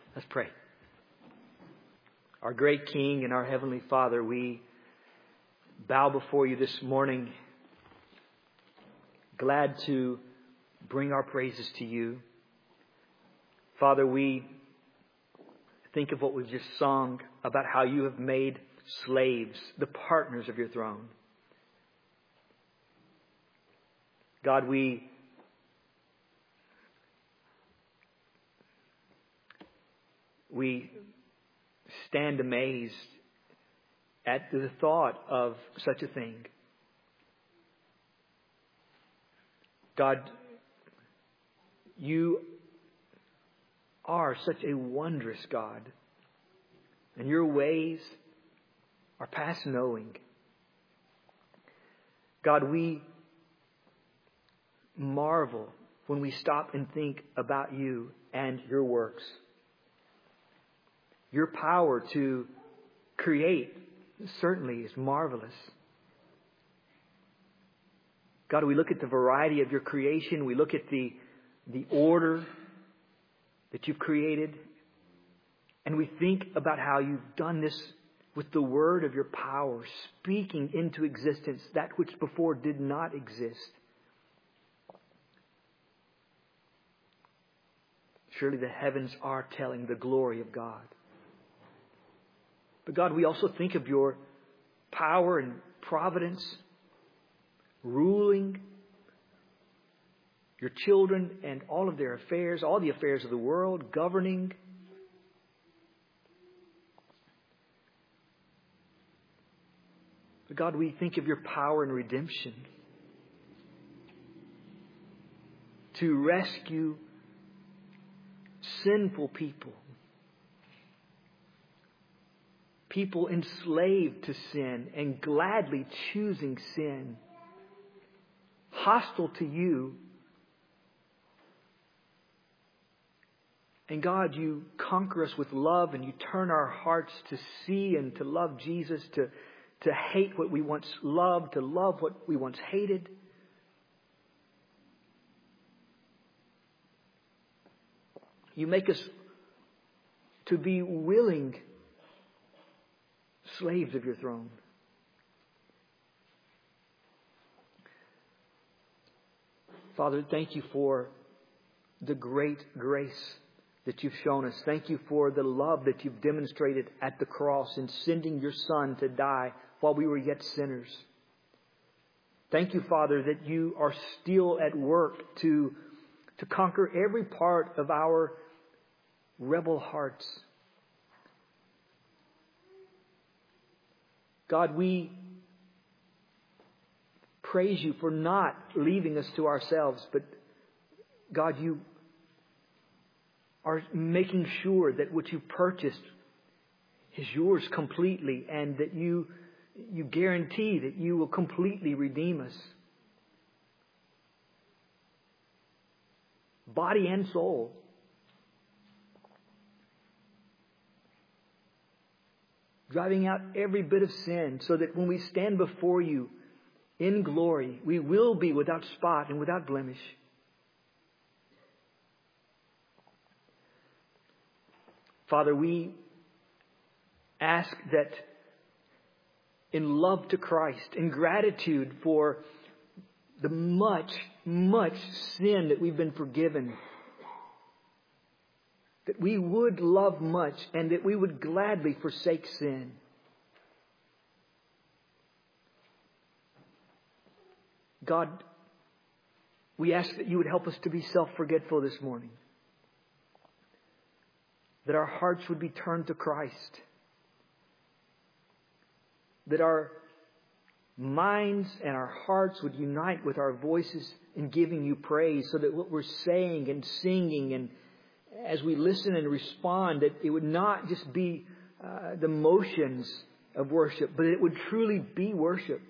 Let's pray. Our great King and our Heavenly Father, we bow before you this morning, glad to bring our praises to you. Father, we think of what we've just sung about how you have made slaves the partners of your throne. God, we stand amazed at the thought of such a thing. God, you are such a wondrous God, and your ways are past knowing. God, we marvel when we stop and think about you and your works. Your power to create certainly is marvelous. God, we look at the variety of your creation. We look at the order that you've created. And we think about how you've done this with the word of your power, speaking into existence that which before did not exist. Surely the heavens are telling the glory of God. But God, we also think of your power and providence, ruling your children and all of their affairs, all the affairs of the world, governing. But God, we think of your power in redemption to rescue sinful people. People enslaved to sin and gladly choosing sin. Hostile to you. And God, you conquer us with love and you turn our hearts to see and to love Jesus, to hate what we once loved, to love what we once hated. You make us to be willing slaves of your throne. Father, thank you for the great grace that you've shown us. Thank you for the love that you've demonstrated at the cross in sending your Son to die while we were yet sinners. Thank you, Father, that you are still at work to conquer every part of our rebel hearts. God, we praise you for not leaving us to ourselves, but God, you are making sure that what you purchased is yours completely, and that you guarantee that you will completely redeem us. Body and soul. Driving out every bit of sin so that when we stand before you in glory, we will be without spot and without blemish. Father, we ask that in love to Christ, in gratitude for the much, much sin that we've been forgiven, that we would love much and that we would gladly forsake sin. God, we ask that you would help us to be self-forgetful this morning. That our hearts would be turned to Christ. That our minds and our hearts would unite with our voices in giving you praise, so that what we're saying and singing, and as we listen and respond, that it would not just be the motions of worship, but it would truly be worship.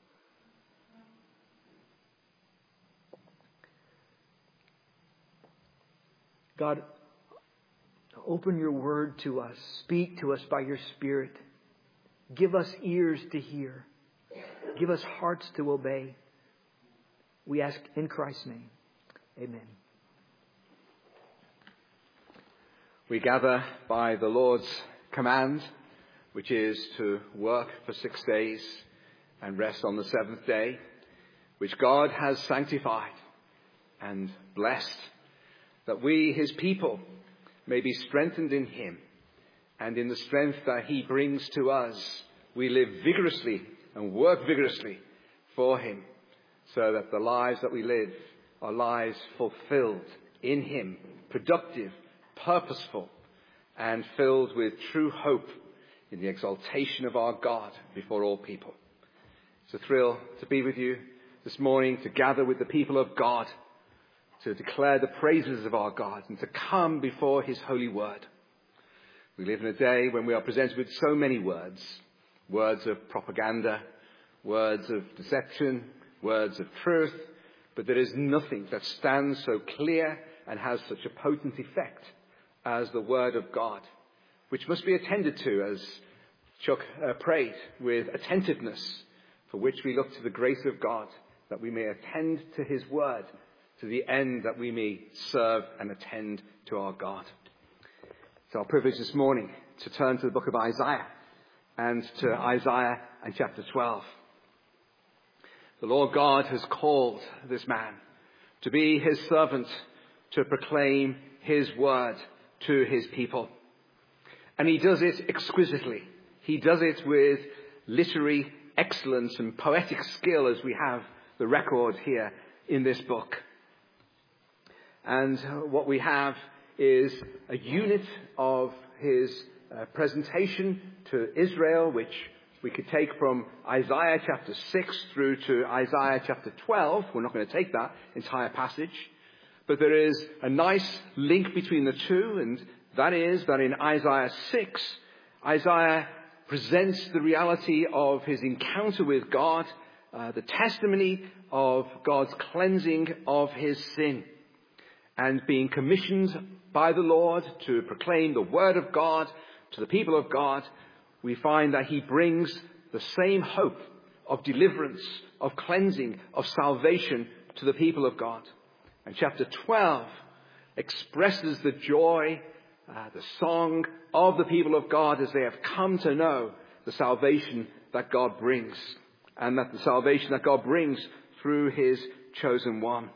God, open your word to us. Speak to us by your Spirit. Give us ears to hear. Give us hearts to obey. We ask in Christ's name. Amen. We gather by the Lord's command, which is to work for 6 days and rest on the seventh day, which God has sanctified and blessed, that we, his people, may be strengthened in him, and in the strength that he brings to us, we live vigorously and work vigorously for him, so that the lives that we live are lives fulfilled in him, productive, purposeful, and filled with true hope in the exaltation of our God before all people. It's a thrill to be with you this morning, to gather with the people of God, to declare the praises of our God, and to come before his holy word. We live in a day when we are presented with so many words of propaganda, words of deception, words of truth, but there is nothing that stands so clear and has such a potent effect as the word of God, which must be attended to, as Chuck prayed, with attentiveness, for which we look to the grace of God, that we may attend to his word, to the end that we may serve and attend to our God. It's our privilege this morning to turn to the book of Isaiah, and to Isaiah and chapter 12. The Lord God has called this man to be his servant, to proclaim his word to his people. And he does it exquisitely. He does it with literary excellence and poetic skill, as we have the record here in this book. And what we have is a unit of his presentation to Israel, which we could take from Isaiah chapter 6 through to Isaiah chapter 12. We're not going to take that entire passage. But there is a nice link between the two, and that is that in Isaiah 6, Isaiah presents the reality of his encounter with God, the testimony of God's cleansing of his sin, and being commissioned by the Lord to proclaim the word of God to the people of God. We find that he brings the same hope of deliverance, of cleansing, of salvation to the people of God. And chapter 12 expresses the joy, the song of the people of God as they have come to know the salvation that God brings, and that the salvation that God brings through his chosen one.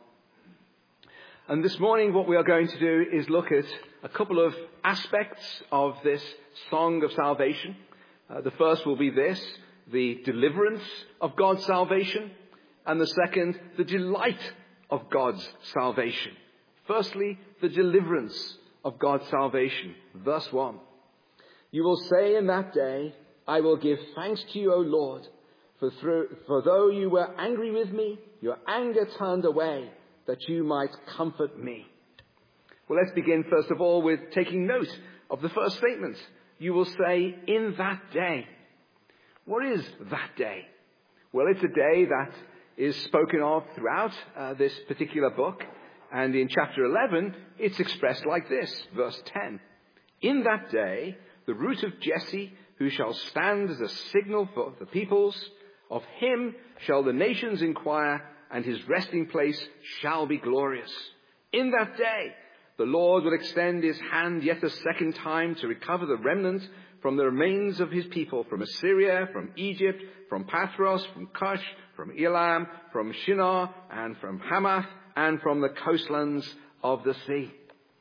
And this morning what we are going to do is look at a couple of aspects of this song of salvation. The first will be this, the deliverance of God's salvation, and the second, the delight of God's salvation. Firstly, the deliverance of God's salvation. Verse 1. You will say in that day, I will give thanks to you, O Lord, for though you were angry with me, your anger turned away, that you might comfort me. Well, let's begin first of all with taking note of the first statement. You will say in that day. What is that day? Well, it's a day that is spoken of throughout this particular book. And in chapter 11, it's expressed like this, verse 10. In that day, the root of Jesse, who shall stand as a signal for the peoples, of him shall the nations inquire, and his resting place shall be glorious. In that day, the Lord will extend his hand yet a second time to recover the remnant from the remains of his people, from Assyria, from Egypt, from Pathros, from Cush, from Elam, from Shinar, and from Hamath, and from the coastlands of the sea.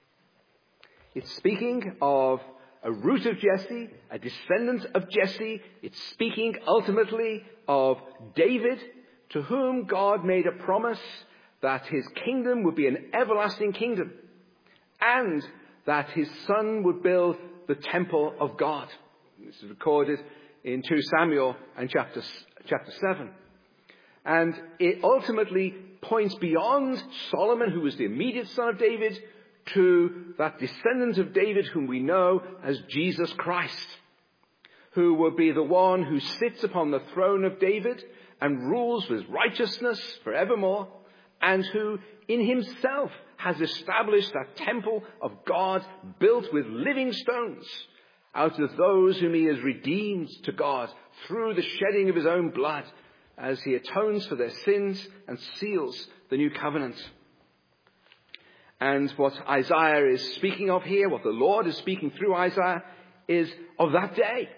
It's speaking of a root of Jesse, a descendant of Jesse. It's speaking ultimately of David, to whom God made a promise that his kingdom would be an everlasting kingdom, and that his son would build the temple of God. This is recorded in 2 Samuel and chapter 7. And it ultimately points beyond Solomon, who was the immediate son of David, to that descendant of David whom we know as Jesus Christ, who will be the one who sits upon the throne of David and rules with righteousness forevermore, and who in himself has established that temple of God built with living stones out of those whom he has redeemed to God through the shedding of his own blood, as he atones for their sins and seals the new covenant. And what Isaiah is speaking of here, what the Lord is speaking through Isaiah, is of that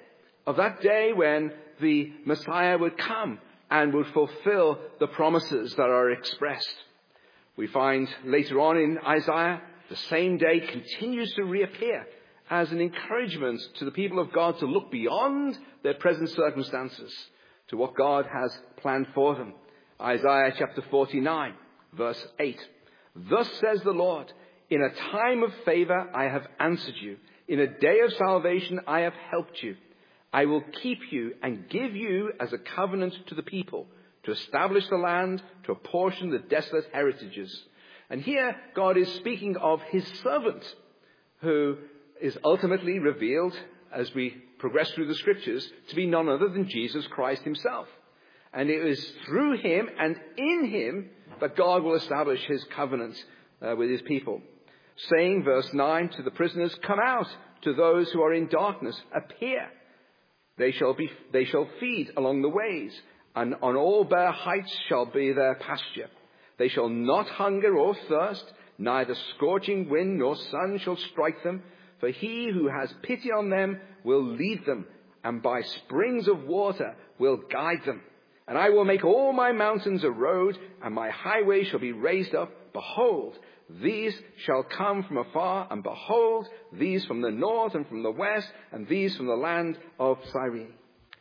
day when the Messiah would come and would fulfill the promises that are expressed. We find later on in Isaiah, the same day continues to reappear as an encouragement to the people of God to look beyond their present circumstances to what God has planned for them. Isaiah chapter 49, verse 8. Thus says the Lord, in a time of favor I have answered you. In a day of salvation I have helped you. I will keep you and give you as a covenant to the people, to establish the land, to apportion the desolate heritages. And here God is speaking of his servant, who is ultimately revealed, as we progress through the scriptures, to be none other than Jesus Christ himself. And it is through him and in him that God will establish his covenant with his people. Saying, verse 9, to the prisoners, come out, to those who are in darkness, appear. They shall feed along the ways, and on all bare heights shall be their pasture. They shall not hunger or thirst, neither scorching wind nor sun shall strike them. For he who has pity on them will lead them, and by springs of water will guide them. And I will make all my mountains a road, and my highways shall be raised up. Behold, these shall come from afar, and behold, these from the north and from the west, and these from the land of Cyrene.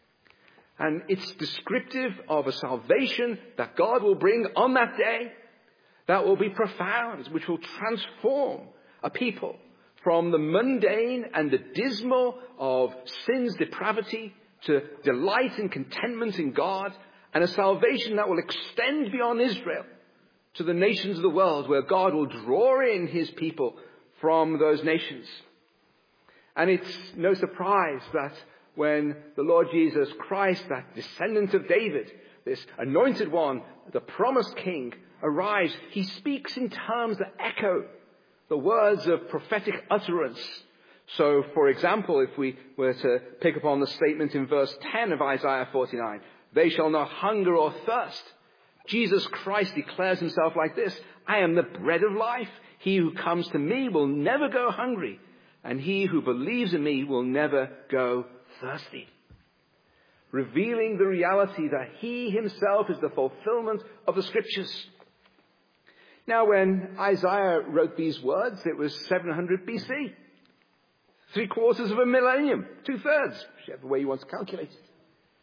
And it's descriptive of a salvation that God will bring on that day that will be profound, which will transform a people from the mundane and the dismal of sin's depravity to delight and contentment in God, and a salvation that will extend beyond Israel to the nations of the world, where God will draw in his people from those nations. And it's no surprise that when the Lord Jesus Christ, that descendant of David, this anointed one, the promised king, arrives, he speaks in terms that echo the words of prophetic utterance. So, for example, if we were to pick up on the statement in verse 10 of Isaiah 49, they shall not hunger or thirst. Jesus Christ declares himself like this: I am the bread of life. He who comes to me will never go hungry, and he who believes in me will never go thirsty. Revealing the reality that he himself is the fulfillment of the scriptures. Now, when Isaiah wrote these words, it was 700 BC. 3/4 of a millennium, 2/3, whichever way you want to calculate it.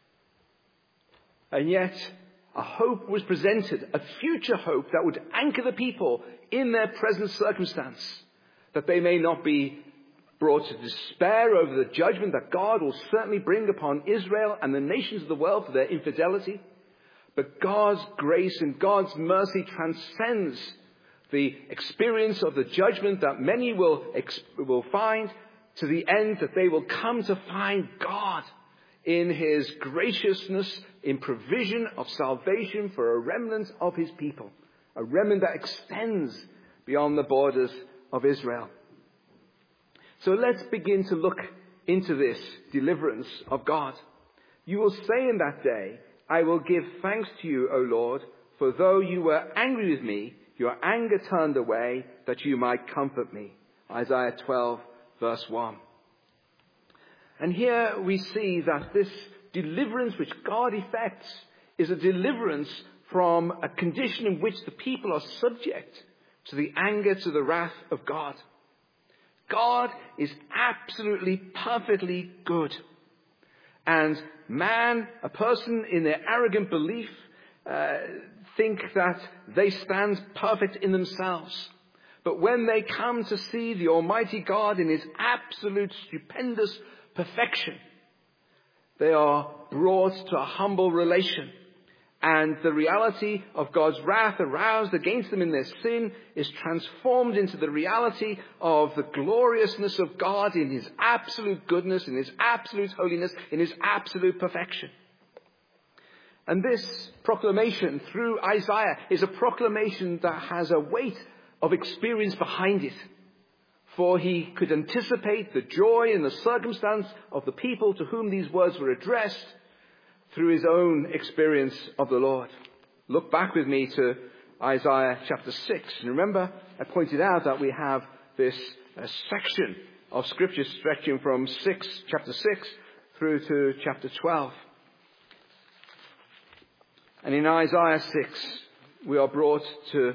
And yet, a hope was presented, a future hope that would anchor the people in their present circumstance, that they may not be brought to despair over the judgment that God will certainly bring upon Israel and the nations of the world for their infidelity. But God's grace and God's mercy transcends the experience of the judgment that many will find, to the end that they will come to find God in his graciousness, in provision of salvation for a remnant of his people, a remnant that extends beyond the borders of Israel. So let's begin to look into this deliverance of God. You will say in that day, I will give thanks to you, O Lord, for though you were angry with me, your anger turned away that you might comfort me. Isaiah 12, verse 1. And here we see that this deliverance which God effects is a deliverance from a condition in which the people are subject to the anger, to the wrath of God. God is absolutely, perfectly good. And man, a person in their arrogant belief, think that they stand perfect in themselves. But when they come to see the Almighty God in his absolute, stupendous perfection, they are brought to a humble relation. And the reality of God's wrath aroused against them in their sin is transformed into the reality of the gloriousness of God in his absolute goodness, in his absolute holiness, in his absolute perfection. And this proclamation through Isaiah is a proclamation that has a weight of experience behind it. For he could anticipate the joy and the circumstance of the people to whom these words were addressed through his own experience of the Lord. Look back with me to Isaiah chapter 6. And remember, I pointed out that we have this section of Scripture stretching from chapter 6 through to chapter 12. And in Isaiah 6, we are brought to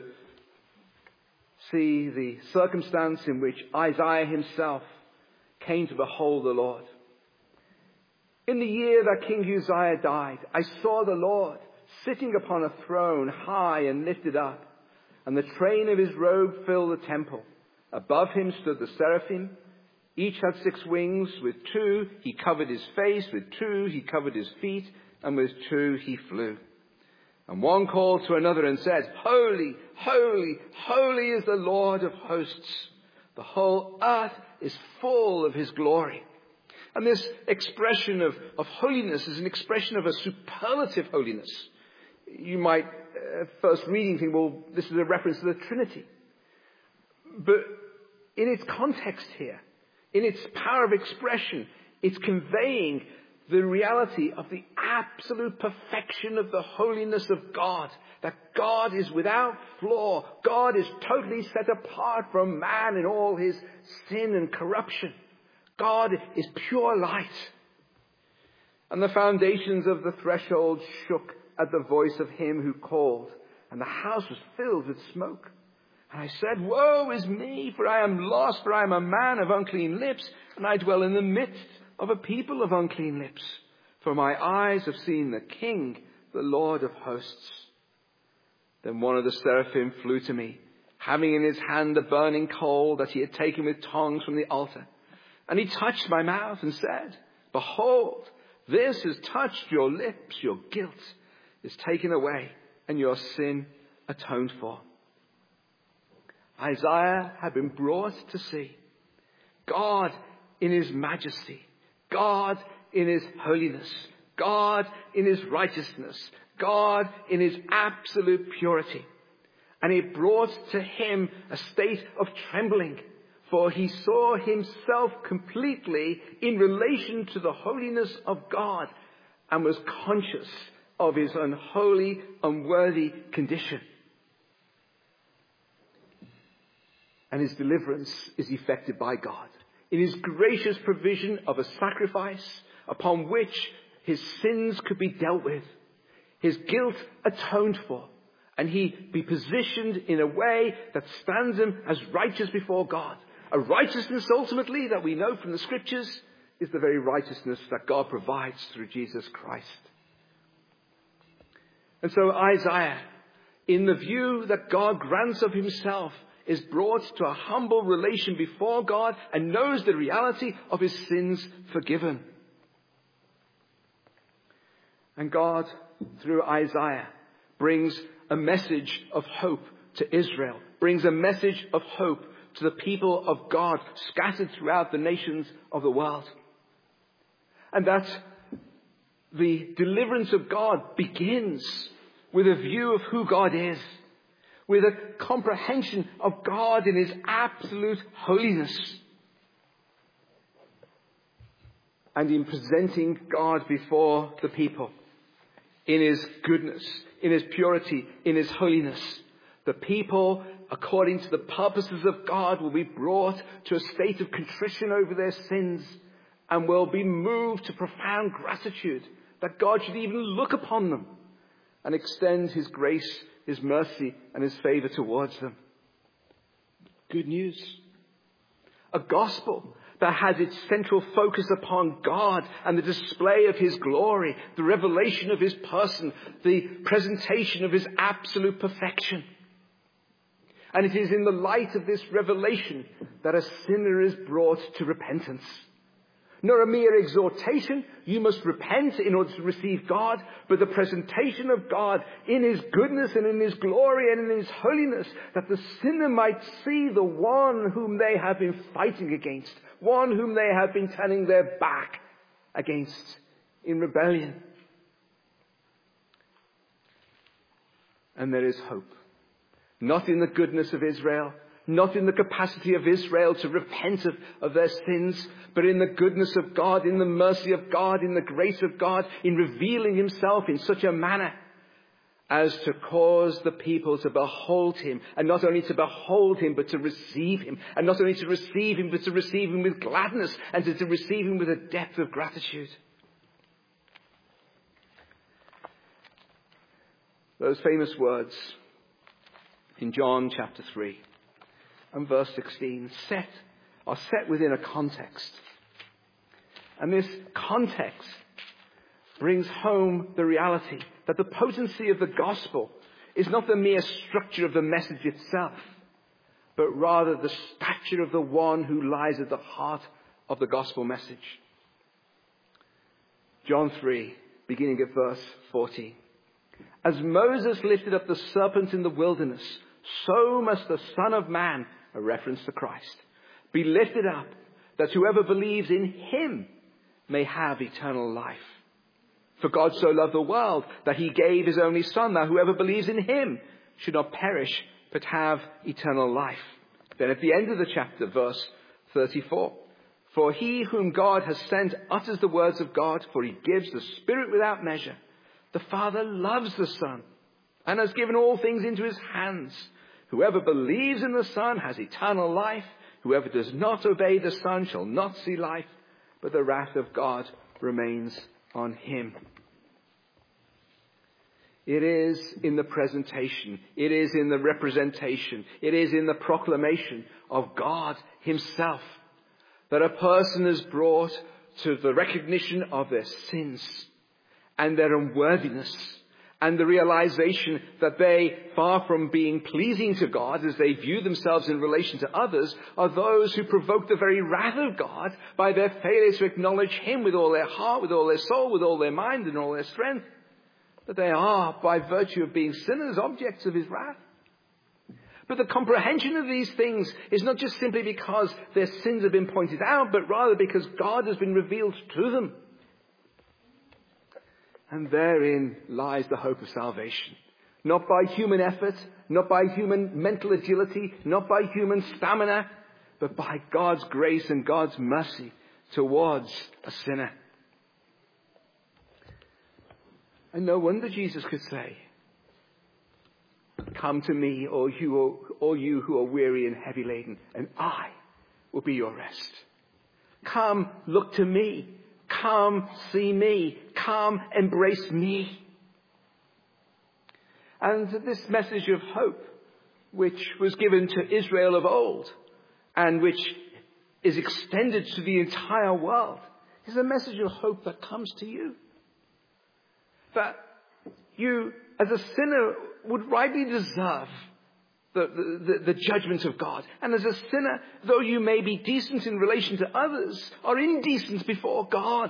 see the circumstance in which Isaiah himself came to behold the Lord. In the year that King Uzziah died, I saw the Lord sitting upon a throne high and lifted up, and the train of his robe filled the temple. Above him stood the seraphim. Each had 6 wings. With 2 he covered his face, with 2 he covered his feet, and with 2 he flew. And one called to another and said, Holy, holy, holy is the Lord of hosts. The whole earth is full of his glory. And this expression of holiness is an expression of a superlative holiness. You might, first reading, think, well, this is a reference to the Trinity. But in its context here, in its power of expression, it's conveying the reality of the absolute perfection of the holiness of God. That God is without flaw. God is totally set apart from man in all his sin and corruption. God is pure light. And the foundations of the threshold shook at the voice of him who called, and the house was filled with smoke. And I said, Woe is me, for I am lost, for I am a man of unclean lips, and I dwell in the midst of a people of unclean lips. For my eyes have seen the King, the Lord of hosts. Then one of the seraphim flew to me, having in his hand a burning coal that he had taken with tongs from the altar. And he touched my mouth and said, Behold, this has touched your lips, your guilt is taken away, and your sin atoned for. Isaiah had been brought to see God in his majesty, God in his holiness, God in his righteousness, God in his absolute purity. And it brought to him a state of trembling, for he saw himself completely in relation to the holiness of God and was conscious of his unholy, unworthy condition. And his deliverance is effected by God in his gracious provision of a sacrifice upon which his sins could be dealt with, his guilt atoned for, and he be positioned in a way that stands him as righteous before God. A righteousness ultimately that we know from the Scriptures is the very righteousness that God provides through Jesus Christ. And so Isaiah, in the view that God grants of himself, is brought to a humble relation before God and knows the reality of his sins forgiven. And God, through Isaiah, brings a message of hope to Israel, brings a message of hope to the people of God scattered throughout the nations of the world. And that the deliverance of God begins with a view of who God is, with a comprehension of God in his absolute holiness, and in presenting God before the people in his goodness, in his purity, in his holiness. The people, according to the purposes of God, will be brought to a state of contrition over their sins and will be moved to profound gratitude that God should even look upon them and extend his grace, his mercy, and his favor towards them. Good news. A gospel that has its central focus upon God and the display of his glory, the revelation of his person, the presentation of his absolute perfection. And it is in the light of this revelation that a sinner is brought to repentance. Not a mere exhortation, you must repent in order to receive God, but the presentation of God in his goodness and in his glory and in his holiness, that the sinner might see the one whom they have been fighting against, one whom they have been turning their back against in rebellion. And there is hope. Not in the goodness of Israel, not in the capacity of Israel to repent of their sins, but in the goodness of God, in the mercy of God, in the grace of God, in revealing himself in such a manner as to cause the people to behold him, and not only to behold him, but to receive him, and not only to receive him, but to receive him with gladness, and to receive him with a depth of gratitude. Those famous words in John chapter 3 and verse 16 are set within a context. And this context brings home the reality that the potency of the gospel is not the mere structure of the message itself, but rather the stature of the one who lies at the heart of the gospel message. John 3, beginning at verse 14. As Moses lifted up the serpent in the wilderness, so must the Son of Man, a reference to Christ, be lifted up, that whoever believes in him may have eternal life. For God so loved the world that he gave his only Son, that whoever believes in him should not perish, but have eternal life. Then at the end of the chapter, verse 34, for he whom God has sent utters the words of God, for he gives the Spirit without measure. The Father loves the Son and has given all things into his hands. Whoever believes in the Son has eternal life. Whoever does not obey the Son shall not see life, but the wrath of God remains on him. It is in the presentation, it is in the representation, it is in the proclamation of God himself that a person is brought to the recognition of their sins and their unworthiness, and the realization that they, far from being pleasing to God as they view themselves in relation to others, are those who provoke the very wrath of God by their failure to acknowledge him with all their heart, with all their soul, with all their mind and all their strength. But they are, by virtue of being sinners, objects of his wrath. But the comprehension of these things is not just simply because their sins have been pointed out, but rather because God has been revealed to them. And therein lies the hope of salvation. Not by human effort, not by human mental agility, not by human stamina, but by God's grace and God's mercy towards a sinner. And no wonder Jesus could say, come to me, all you who are weary and heavy laden, and I will be your rest. Come, look to me. Come, see me. Come, embrace me. And this message of hope, which was given to Israel of old, and which is extended to the entire world, is a message of hope that comes to you. That you, as a sinner, would rightly deserve the judgment of God. And as a sinner, though you may be decent in relation to others, are indecent before God.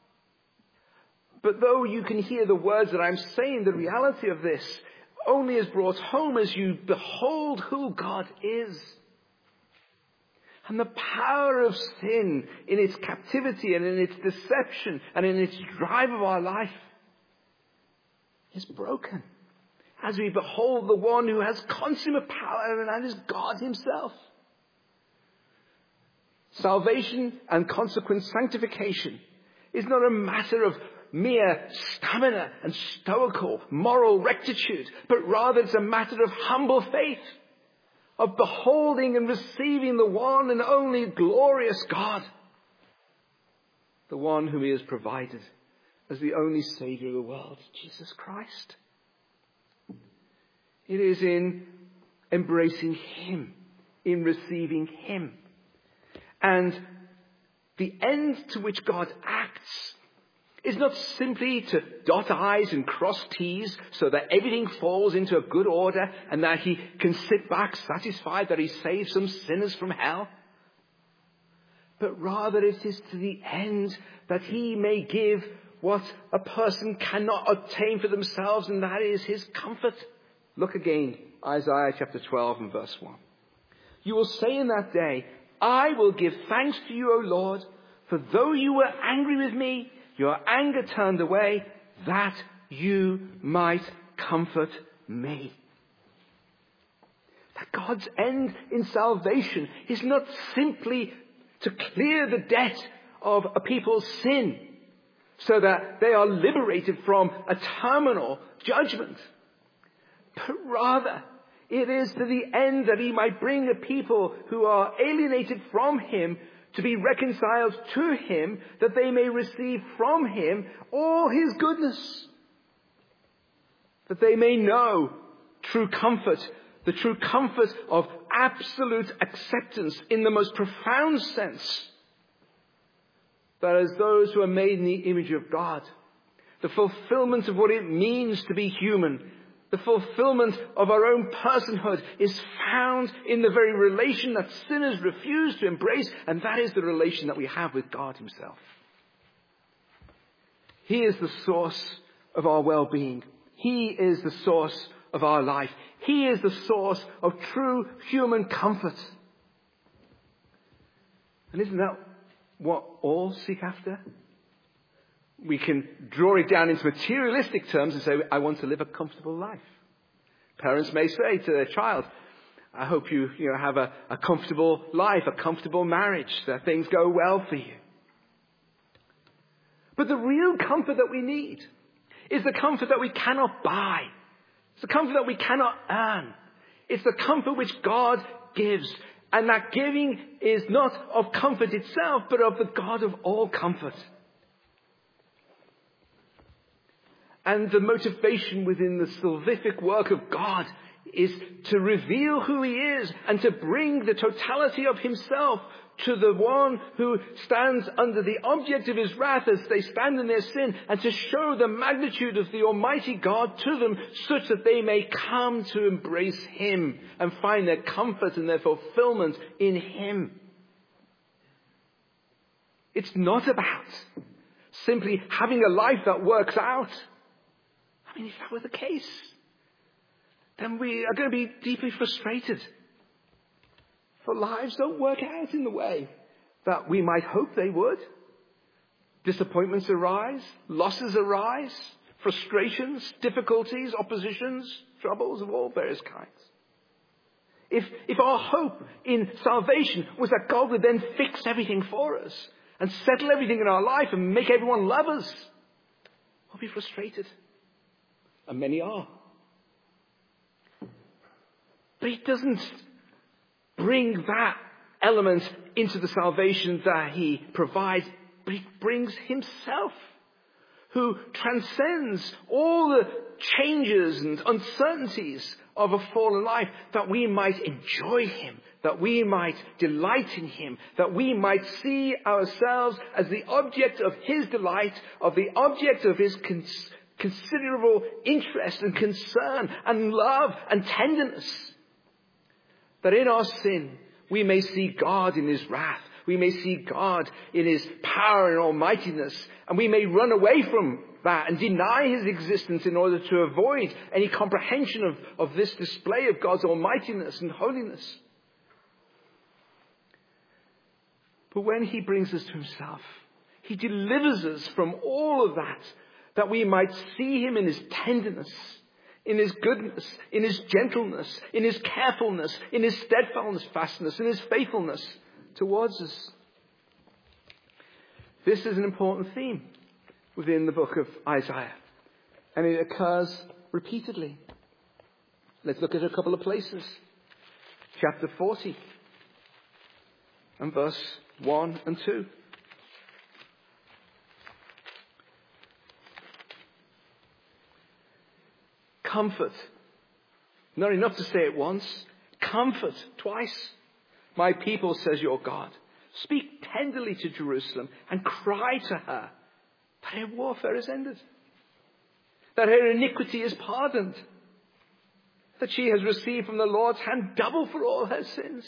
But though you can hear the words that I'm saying, the reality of this only is brought home as you behold who God is. And the power of sin in its captivity and in its deception and in its drive of our life is broken as we behold the one who has consummate power, and that is God himself. Salvation and consequent sanctification is not a matter of mere stamina and stoical moral rectitude, but rather it's a matter of humble faith, of beholding and receiving the one and only glorious God, the one whom he has provided as the only Savior of the world, Jesus Christ. It is in embracing him, in receiving him. And the end to which God acts is not simply to dot I's and cross T's so that everything falls into a good order and that he can sit back satisfied that he saved some sinners from hell. But rather it is to the end that he may give what a person cannot obtain for themselves, and that is his comfort. Look again, Isaiah chapter 12 and verse 1. You will say in that day, I will give thanks to you, O Lord, for though you were angry with me, your anger turned away, that you might comfort me. That God's end in salvation is not simply to clear the debt of a people's sin, so that they are liberated from a terminal judgment. but rather it is to the end that he might bring a people who are alienated from him to be reconciled to him, that they may receive from him all his goodness, that they may know true comfort, the true comfort of absolute acceptance in the most profound sense, that as those who are made in the image of God, the fulfillment of what it means to be human, the fulfillment of our own personhood is found in the very relation that sinners refuse to embrace, and that is the relation that we have with God himself. He is the source of our well-being. He is the source of our life. He is the source of true human comfort. And isn't that what all seek after? We can draw it down into materialistic terms and say, I want to live a comfortable life. Parents may say to their child, I hope you have a comfortable life, a comfortable marriage, that things go well for you. But the real comfort that we need is the comfort that we cannot buy. It's the comfort that we cannot earn. It's the comfort which God gives. And that giving is not of comfort itself, but of the God of all comfort. And the motivation within the salvific work of God is to reveal who he is and to bring the totality of himself to the one who stands under the object of his wrath as they stand in their sin, and to show the magnitude of the Almighty God to them, such that they may come to embrace him and find their comfort and their fulfillment in him. It's not about simply having a life that works out. I mean, if that were the case, then we are going to be deeply frustrated. For lives don't work out in the way that we might hope they would. Disappointments arise, losses arise, frustrations, difficulties, oppositions, troubles of all various kinds. If our hope in salvation was that God would then fix everything for us and settle everything in our life and make everyone love us, we'll be frustrated. And many are. But he doesn't bring that element into the salvation that he provides, but he brings himself, who transcends all the changes and uncertainties of a fallen life, that we might enjoy him, that we might delight in him, that we might see ourselves as the object of his delight, of the object of his considerable interest and concern and love and tenderness. That in our sin we may see God in his wrath, we may see God in his power and almightiness, and we may run away from that and deny his existence in order to avoid any comprehension of this display of God's almightiness and holiness. But when he brings us to himself, he delivers us from all of that, that we might see him in his tenderness, in his goodness, in his gentleness, in his carefulness, in his steadfastness, in his faithfulness towards us. This is an important theme within the book of Isaiah, and it occurs repeatedly. Let's look at a couple of places. Chapter 40 and verse 1 and 2. Comfort. Not enough to say it once. Comfort twice. My people, says your God, speak tenderly to Jerusalem and cry to her that her warfare is ended, that her iniquity is pardoned, that she has received from the Lord's hand double for all her sins.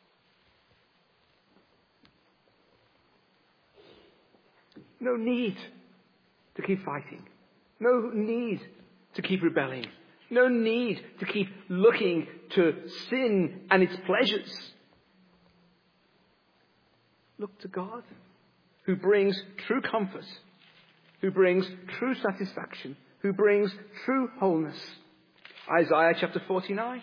No need to keep fighting. No need to keep rebelling. No need to keep looking to sin and its pleasures. Look to God, who brings true comfort, who brings true satisfaction, who brings true wholeness. Isaiah chapter 49.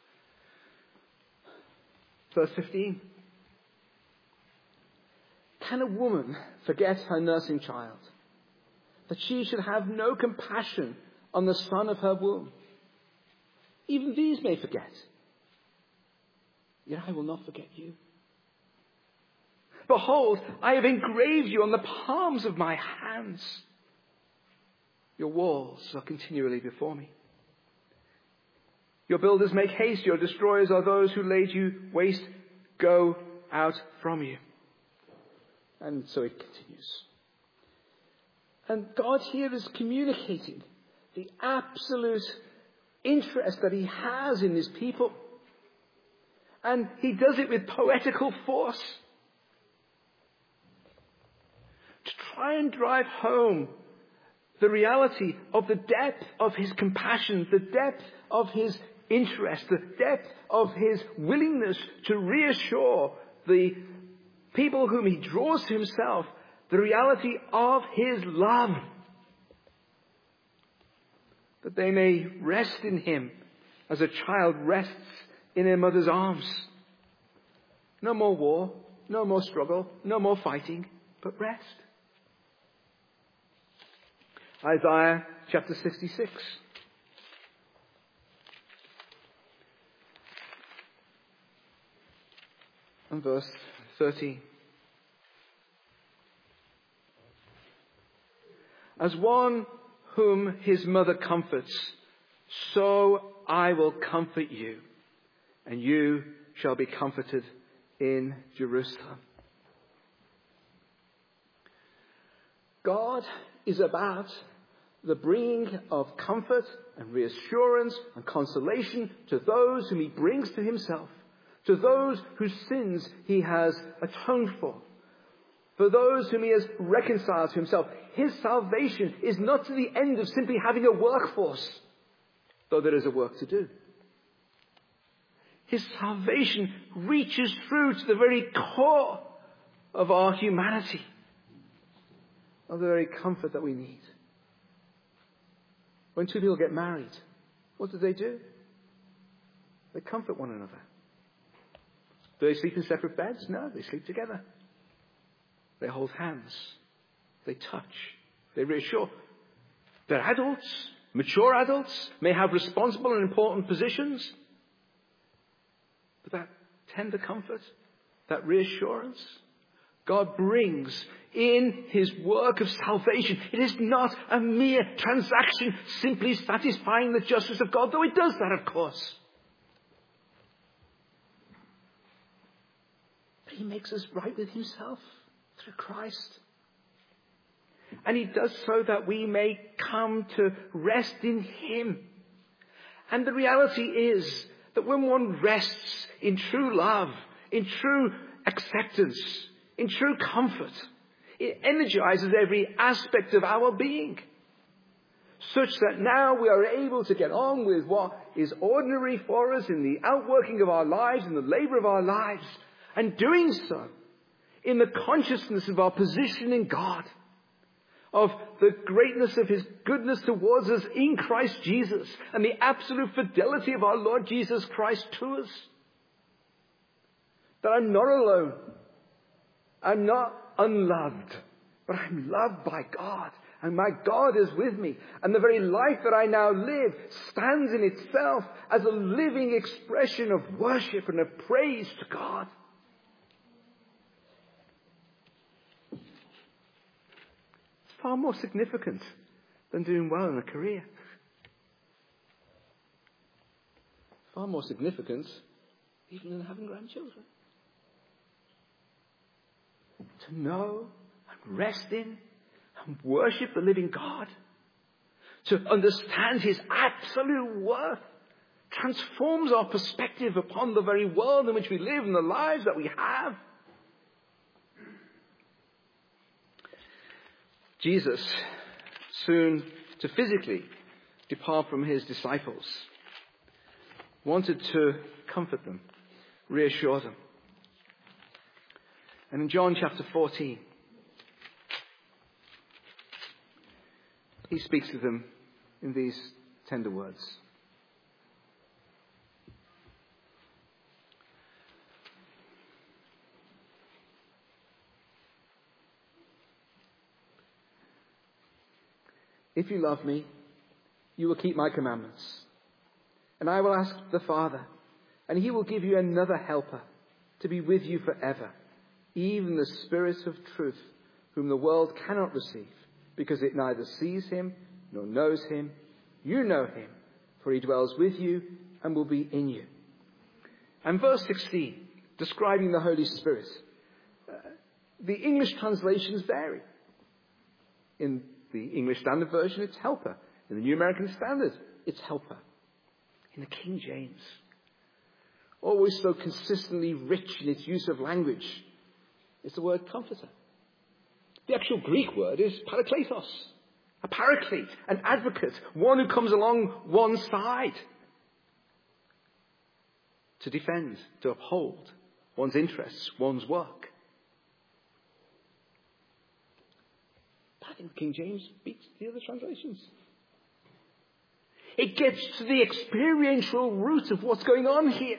Verse 15. can a woman forget her nursing child, that she should have no compassion on the son of her womb? Even these may forget, yet I will not forget you. Behold, I have engraved you on the palms of my hands. Your walls are continually before me. Your builders make haste, your destroyers are those who laid you waste. Go out from you. And so it continues. And God here is communicating the absolute interest that he has in his people. And he does it with poetical force. To try and drive home the reality of the depth of his compassion, the depth of his interest, the depth of his willingness to reassure the people whom he draws to himself, the reality of his love. That they may rest in him as a child rests in a mother's arms. No more war, no more struggle, no more fighting, but rest. Isaiah chapter 66. And verse 13. As one whom his mother comforts, so I will comfort you, and you shall be comforted in Jerusalem. God is about the bringing of comfort and reassurance and consolation to those whom he brings to himself, to those whose sins he has atoned for those whom he has reconciled to himself. His salvation is not to the end of simply having a workforce, though there is a work to do. His salvation reaches through to the very core of our humanity, of the very comfort that we need. When two people get married, what do? They comfort one another. Do they sleep in separate beds? No, they sleep together. They hold hands. They touch. They reassure. They're adults, mature adults, may have responsible and important positions. But that tender comfort, that reassurance, God brings in his work of salvation. It is not a mere transaction simply satisfying the justice of God, though it does that, of course. But he makes us right with himself through Christ. And he does so that we may come to rest in him. And the reality is that when one rests in true love, in true acceptance, in true comfort, it energizes every aspect of our being, such that now we are able to get on with what is ordinary for us in the outworking of our lives, in the labor of our lives, and doing so in the consciousness of our position in God, of the greatness of his goodness towards us in Christ Jesus, and the absolute fidelity of our Lord Jesus Christ to us. That I'm not alone. I'm not unloved, but I'm loved by God, and my God is with me. And the very life that I now live stands in itself as a living expression of worship and of praise to God. It's far more significant than doing well in a career. Far more significant even than having grandchildren. To know and rest in and worship the living God. To understand his absolute worth transforms our perspective upon the very world in which we live and the lives that we have. Jesus, soon to physically depart from his disciples, wanted to comfort them, reassure them. And in John chapter 14, he speaks to them in these tender words. If you love me, you will keep my commandments. And I will ask the Father, and he will give you another helper to be with you forever, even the Spirit of truth, whom the world cannot receive, because it neither sees him nor knows him. You know him, for he dwells with you and will be in you. And verse 16, describing the Holy Spirit. The English translations vary. In the English Standard Version, it's helper. In the New American Standard, it's helper. In the King James, always so consistently rich in its use of language, is the word comforter. The actual Greek word is parakletos, a paraclete, an advocate, one who comes along one side to defend, to uphold one's interests, one's work. I think King James beats the other translations. It gets to the experiential root of what's going on here.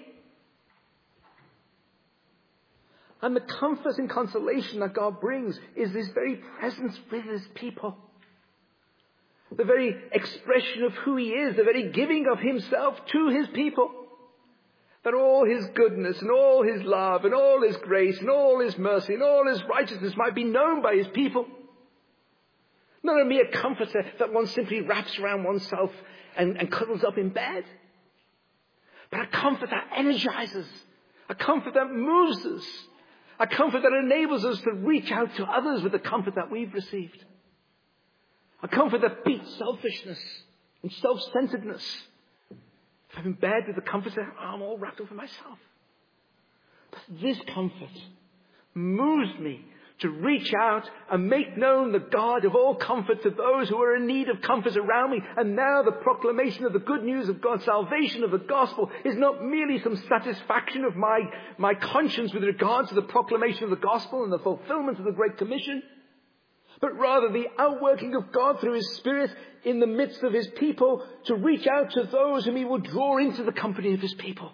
And the comfort and consolation that God brings is this very presence with his people. The very expression of who he is, the very giving of himself to his people. That all his goodness and all his love and all his grace and all his mercy and all his righteousness might be known by his people. Not a mere comforter that one simply wraps around oneself and cuddles up in bed. But a comfort that energizes. A comfort that moves us. A comfort that enables us to reach out to others with the comfort that we've received. A comfort that beats selfishness and self-centeredness. If I'm in bed with the comforter, I'm all wrapped up in myself. But this comfort moves me to reach out and make known the God of all comfort to those who are in need of comfort around me. And now the proclamation of the good news of God's salvation of the gospel is not merely some satisfaction of my conscience with regard to the proclamation of the gospel and the fulfillment of the Great Commission, but rather the outworking of God through his Spirit in the midst of his people to reach out to those whom he will draw into the company of his people.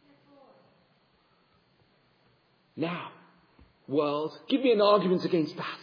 Now, world, give me an argument against that.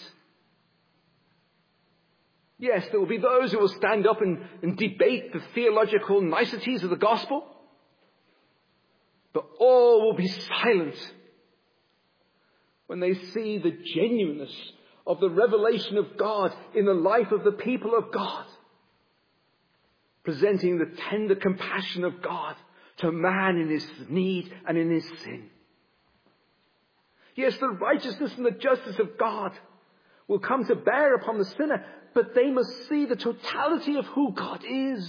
Yes, there will be those who will stand up and debate the theological niceties of the gospel, but all will be silent when they see the genuineness of the revelation of God in the life of the people of God, presenting the tender compassion of God to man in his need and in his sin. Yes, the righteousness and the justice of God will come to bear upon the sinner, but they must see the totality of who God is.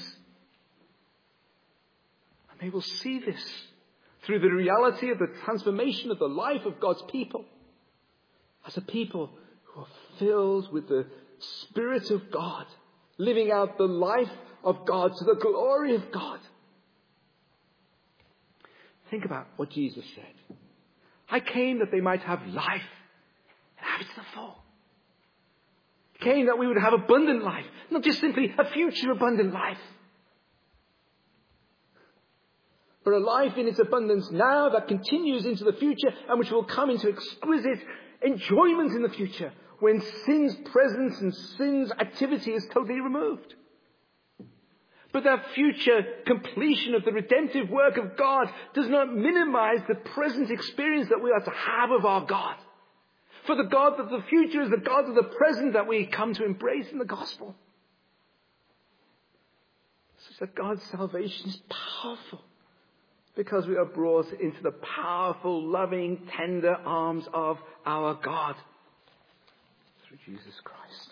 And they will see this through the reality of the transformation of the life of God's people as a people who are filled with the Spirit of God, living out the life of God to the glory of God. Think about what Jesus said. I came that they might have life and have it to the full. I came that we would have abundant life, not just simply a future abundant life, but a life in its abundance now that continues into the future and which will come into exquisite enjoyment in the future when sin's presence and sin's activity is totally removed. But that future completion of the redemptive work of God does not minimize the present experience that we are to have of our God. For the God of the future is the God of the present that we come to embrace in the gospel. Such that God's salvation is powerful because we are brought into the powerful, loving, tender arms of our God through Jesus Christ.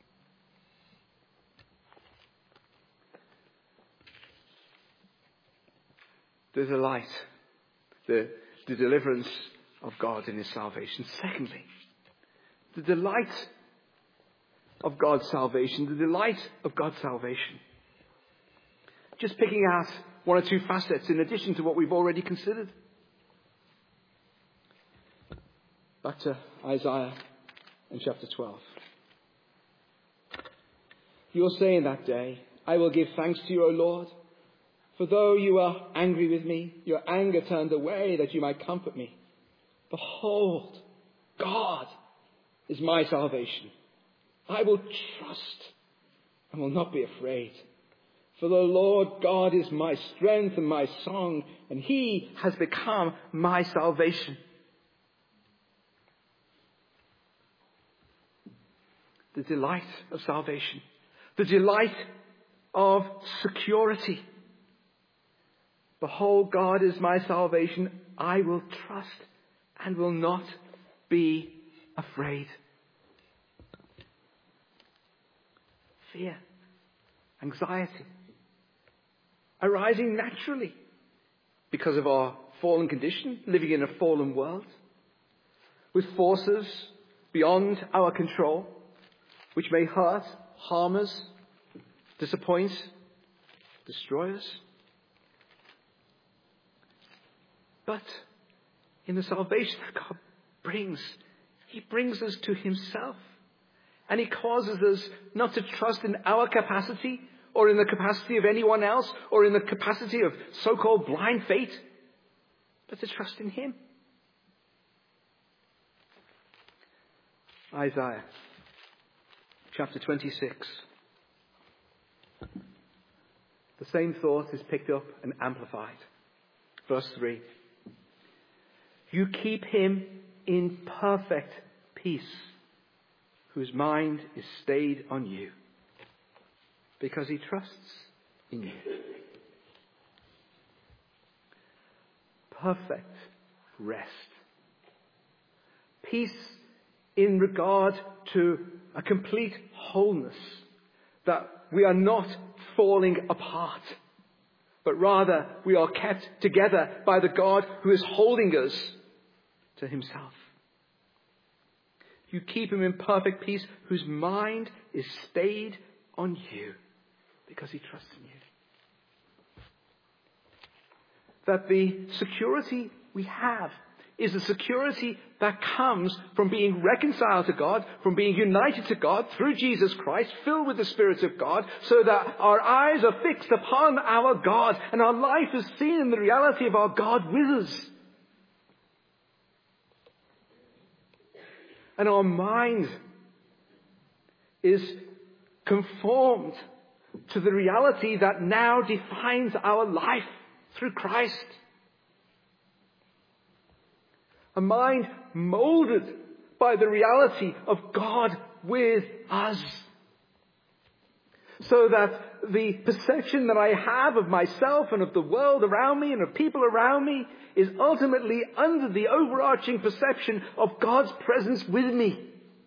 The delight, the deliverance of God in his salvation. Secondly, the delight of God's salvation, the delight of God's salvation. Just picking out one or two facets in addition to what we've already considered. Back to Isaiah in chapter 12. You'll say in that day, I will give thanks to you, O Lord. For though you are angry with me, your anger turned away that you might comfort me. Behold, God is my salvation. I will trust and will not be afraid. For the Lord God is my strength and my song, and he has become my salvation. The delight of salvation. The delight of security. Behold, God is my salvation. I will trust and will not be afraid. Fear, anxiety, arising naturally because of our fallen condition, living in a fallen world, with forces beyond our control, which may hurt, harm us, disappoint, destroy us. But in the salvation that God brings, he brings us to himself. And he causes us not to trust in our capacity or in the capacity of anyone else or in the capacity of so-called blind faith, but to trust in him. Isaiah chapter 26. The same thought is picked up and amplified. Verse 3. You keep him in perfect peace, whose mind is stayed on you, because he trusts in you. Perfect rest. Peace in regard to a complete wholeness, that we are not falling apart, but rather we are kept together by the God who is holding us to himself. You keep him in perfect peace, whose mind is stayed on you, because he trusts in you. That the security we have is the security that comes from being reconciled to God, from being united to God through Jesus Christ, filled with the Spirit of God, so that our eyes are fixed upon our God, and our life is seen in the reality of our God with us. And our mind is conformed to the reality that now defines our life through Christ. A mind molded by the reality of God with us. So that the perception that I have of myself and of the world around me and of people around me is ultimately under the overarching perception of God's presence with me.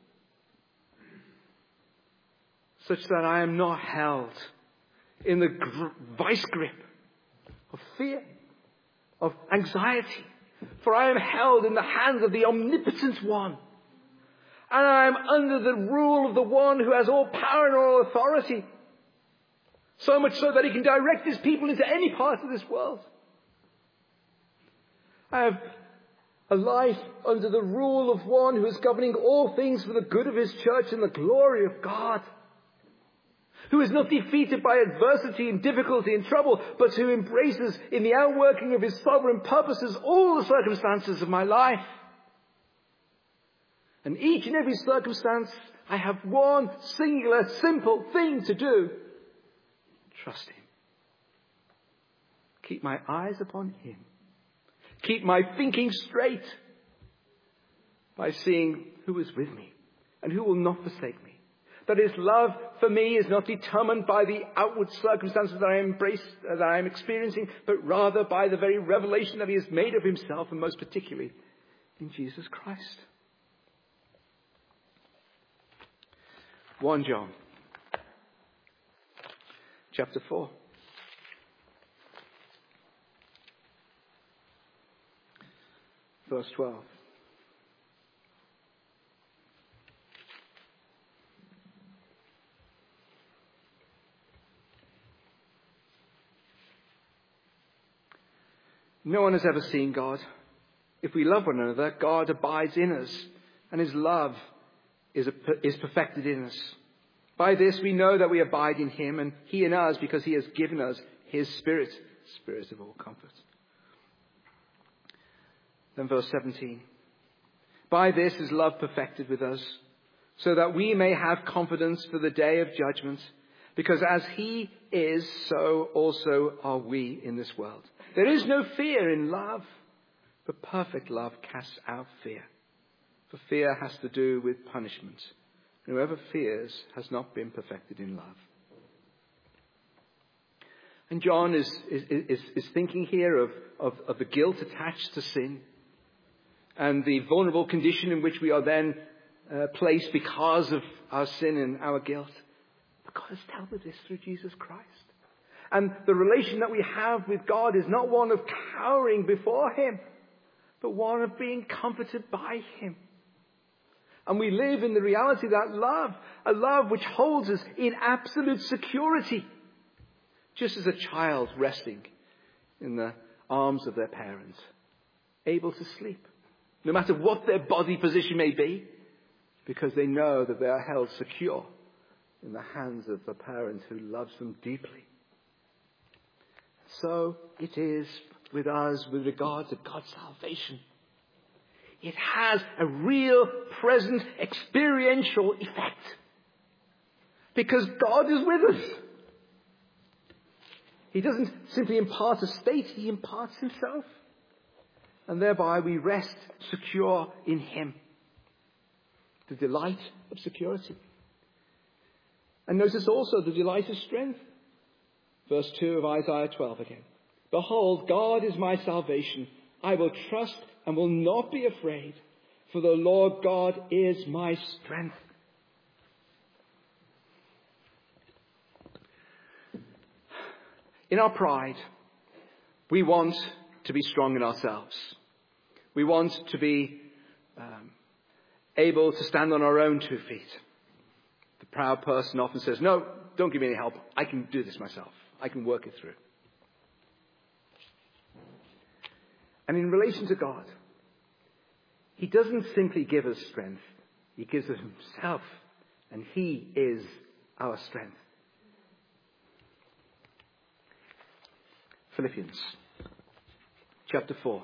Such that I am not held in the vice grip of fear, of anxiety. For I am held in the hands of the omnipotent one. And I am under the rule of the one who has all power and all authority. So much so that he can direct his people into any part of this world. I have a life under the rule of one who is governing all things for the good of his church and the glory of God. Who is not defeated by adversity and difficulty and trouble, but who embraces in the outworking of his sovereign purposes all the circumstances of my life. And each and every circumstance, I have one singular, simple thing to do. Trust him. Keep my eyes upon him. Keep my thinking straight by seeing who is with me and who will not forsake me. That his love for me is not determined by the outward circumstances that I am experiencing, but rather by the very revelation that he has made of himself, and most particularly in Jesus Christ. 1 John chapter 4. Verse 12. No one has ever seen God. If we love one another, God abides in us, and his love is perfected in us. By this we know that we abide in him, and he in us, because he has given us his Spirit, Spirit of all comfort. Then verse 17. By this is love perfected with us, so that we may have confidence for the day of judgment, Because as he is, so also are we in this world. There is no fear in love, but perfect love casts out fear. For fear has to do with punishment. Whoever fears has not been perfected in love. And John is thinking here of the guilt attached to sin and the vulnerable condition in which we are then placed because of our sin and our guilt. But God has dealt with this through Jesus Christ. And the relation that we have with God is not one of cowering before him, but one of being comforted by him. And we live in the reality of that love, a love which holds us in absolute security. Just as a child resting in the arms of their parents, able to sleep, no matter what their body position may be, because they know that they are held secure in the hands of the parent who loves them deeply. So it is with us with regard to God's salvation. It has a real, present, experiential effect. Because God is with us. He doesn't simply impart a state, he imparts himself. And thereby we rest secure in him. The delight of security. And notice also the delight of strength. Verse 2 of Isaiah 12 again. Behold, God is my salvation. I will trust and will not be afraid. For the Lord God is my strength. In our pride, we want to be strong in ourselves. We want to be able to stand on our own 2 feet. The proud person often says, no, don't give me any help. I can do this myself. I can work it through. And in relation to God, he doesn't simply give us strength. He gives us himself. And he is our strength. Philippians chapter 4,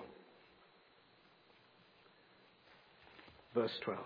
verse 12.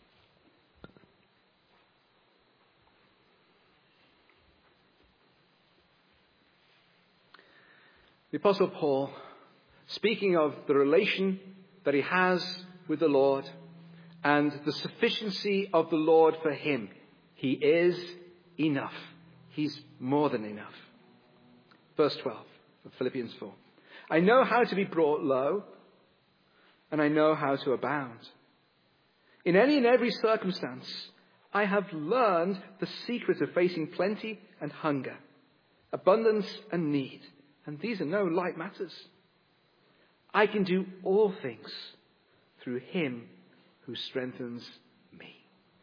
The Apostle Paul, speaking of the relation that he has with the Lord and the sufficiency of the Lord for him, he is enough. He's more than enough. Verse 12. Of Philippians 4. I know how to be brought low, and I know how to abound. In any and every circumstance, I have learned the secret of facing plenty and hunger, abundance and need, and these are no light matters. I can do all things through him who strengthens me.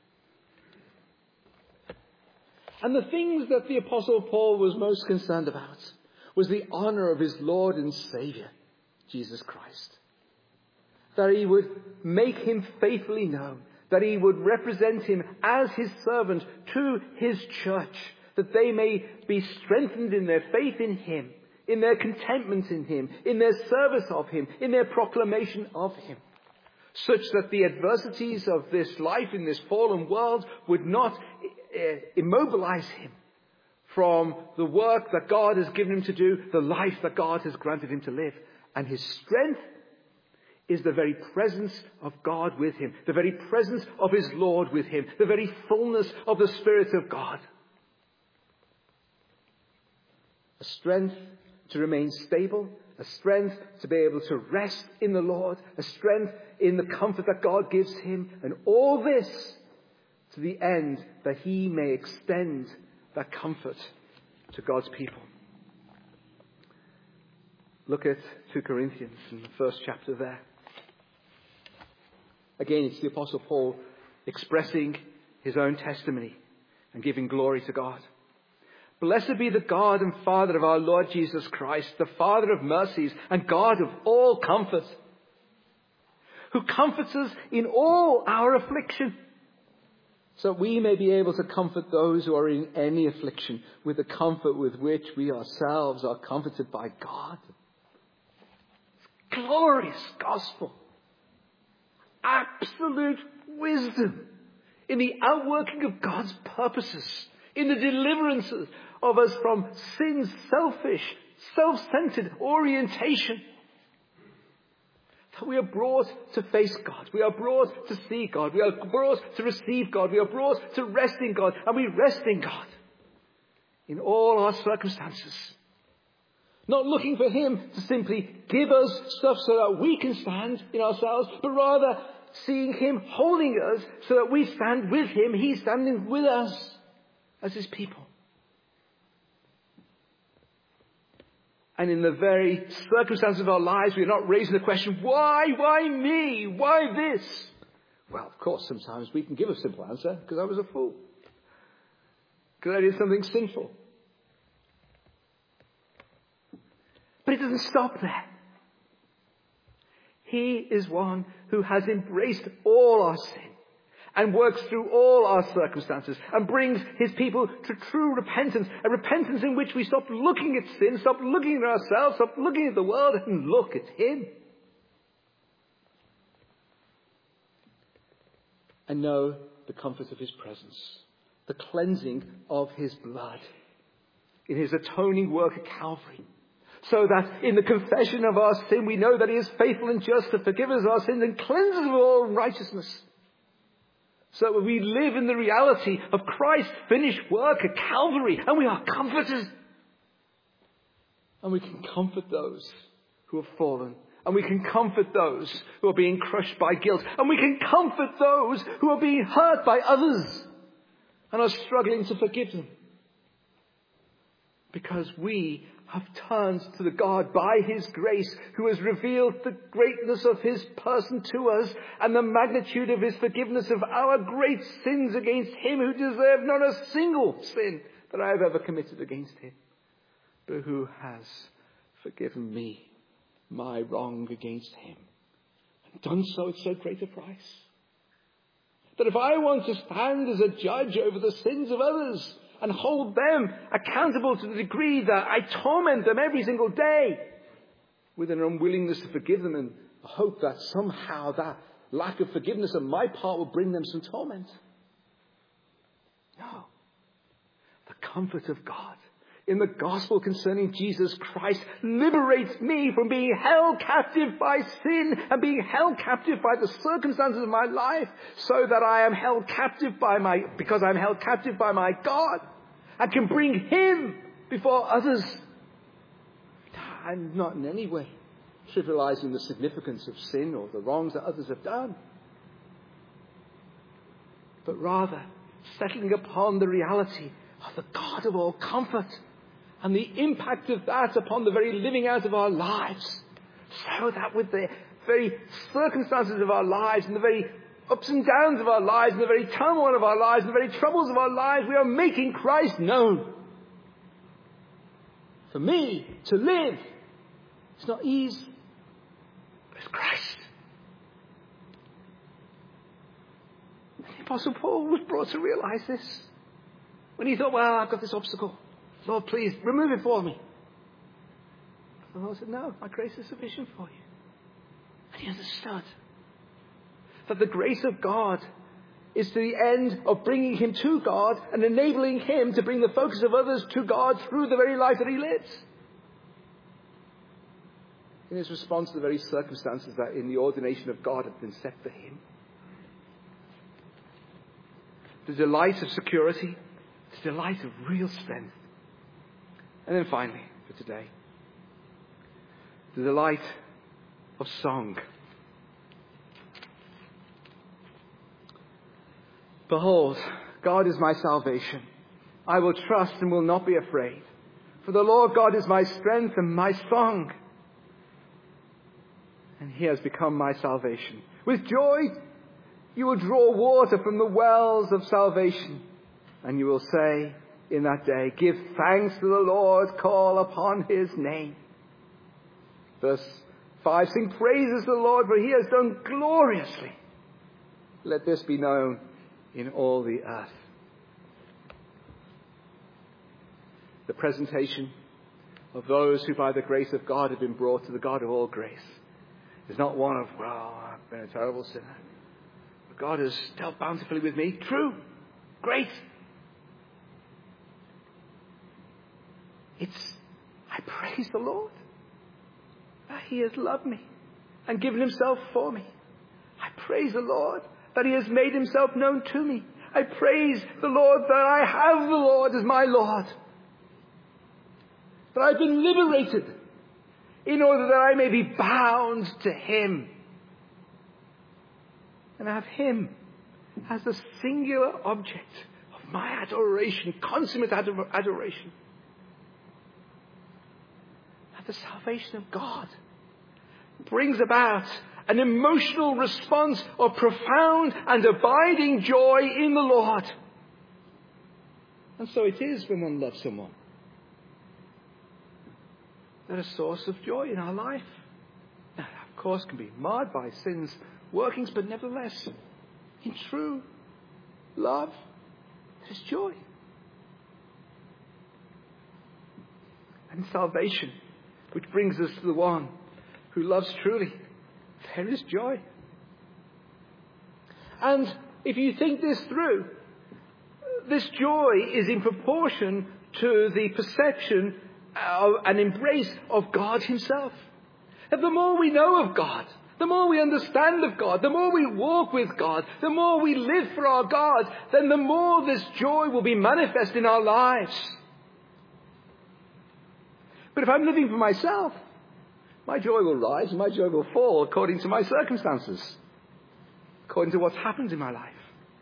And the things that the Apostle Paul was most concerned about was the honor of his Lord and Savior, Jesus Christ. That he would make him faithfully known. That he would represent him as his servant to his church. That they may be strengthened in their faith in him, in their contentment in him, in their service of him, in their proclamation of him. Such that the adversities of this life in this fallen world would not immobilize him from the work that God has given him to do, the life that God has granted him to live. And his strength is the very presence of God with him, the very presence of his Lord with him, the very fullness of the Spirit of God. A strength to remain stable, a strength to be able to rest in the Lord, a strength in the comfort that God gives him, and all this to the end that he may extend that comfort to God's people. Look at 2 Corinthians in the first chapter there. Again, it's the Apostle Paul expressing his own testimony and giving glory to God. Blessed be the God and Father of our Lord Jesus Christ, the Father of mercies and God of all comfort, who comforts us in all our affliction, so we may be able to comfort those who are in any affliction with the comfort with which we ourselves are comforted by God. It's glorious gospel. Absolute wisdom in the outworking of God's purposes in the deliverances of us from sin's selfish, self-centered orientation. That we are brought to face God. We are brought to see God. We are brought to receive God. We are brought to rest in God. And we rest in God in all our circumstances. Not looking for Him to simply give us stuff so that we can stand in ourselves, but rather seeing Him holding us so that we stand with Him. He's standing with us as His people. And in the very circumstances of our lives, we are not raising the question, why? Why me? Why this? Well, of course, sometimes we can give a simple answer, because I was a fool. Because I did something sinful. But it doesn't stop there. He is one who has embraced all our sin and works through all our circumstances and brings His people to true repentance, a repentance in which we stop looking at sin, stop looking at ourselves, stop looking at the world and look at Him. And know the comfort of His presence, the cleansing of His blood in His atoning work at Calvary. So that in the confession of our sin, we know that He is faithful and just to forgive us our sins and cleanse us of all unrighteousness. So that we live in the reality of Christ's finished work at Calvary, and we are comforted. And we can comfort those who have fallen. And we can comfort those who are being crushed by guilt. And we can comfort those who are being hurt by others and are struggling to forgive them. Because we have turned to the God by His grace, who has revealed the greatness of His person to us and the magnitude of His forgiveness of our great sins against Him who deserved not a single sin that I have ever committed against Him, but who has forgiven me my wrong against Him and done so at so great a price. That if I want to stand as a judge over the sins of others and hold them accountable to the degree that I torment them every single day with an unwillingness to forgive them and hope that somehow that lack of forgiveness on my part will bring them some torment. No. The comfort of God in the gospel concerning Jesus Christ liberates me from being held captive by sin and being held captive by the circumstances of my life, so that I am held captive because I'm held captive by my God. I can bring Him before others. I'm not in any way trivializing the significance of sin or the wrongs that others have done, but rather settling upon the reality of the God of all comfort and the impact of that upon the very living out of our lives, so that with the very circumstances of our lives and the very ups and downs of our lives and the very turmoil of our lives and the very troubles of our lives, we are making Christ known. For me to live, it's not ease, but it's Christ. And the Apostle Paul was brought to realize this when he thought, well, I've got this obstacle. Lord, please remove it for me. The Lord said, no, my grace is sufficient for you. And he understood that the grace of God is to the end of bringing him to God and enabling him to bring the focus of others to God through the very life that he lives. In his response to the very circumstances that in the ordination of God have been set for him. The delight of security, the delight of real strength. And then finally, for today, the delight of song. Behold, God is my salvation. I will trust and will not be afraid. For the Lord God is my strength and my song. And He has become my salvation. With joy, you will draw water from the wells of salvation. And you will say in that day, give thanks to the Lord, call upon His name. Verse 5, sing praises to the Lord, for He has done gloriously. Let this be known in all the earth. The presentation of those who by the grace of God have been brought to the God of all grace is not one of, well, I've been a terrible sinner, but God has dealt bountifully with me. True. Great. I praise the Lord that He has loved me and given Himself for me. I praise the Lord that He has made Himself known to me. I praise the Lord that I have the Lord as my Lord. That I've been liberated in order that I may be bound to Him. And have Him as the singular object of my adoration, consummate adoration. And the salvation of God brings about an emotional response of profound and abiding joy in the Lord. And so it is when one loves someone. They're a source of joy in our life. Now, of course, can be marred by sin's workings, but nevertheless, in true love, there's joy. And salvation, which brings us to the one who loves truly, there is joy. And if you think this through, this joy is in proportion to the perception and embrace of God Himself. And the more we know of God, the more we understand of God, the more we walk with God, the more we live for our God, then the more this joy will be manifest in our lives. But if I'm living for myself, my joy will rise and my joy will fall according to my circumstances, according to what's happened in my life.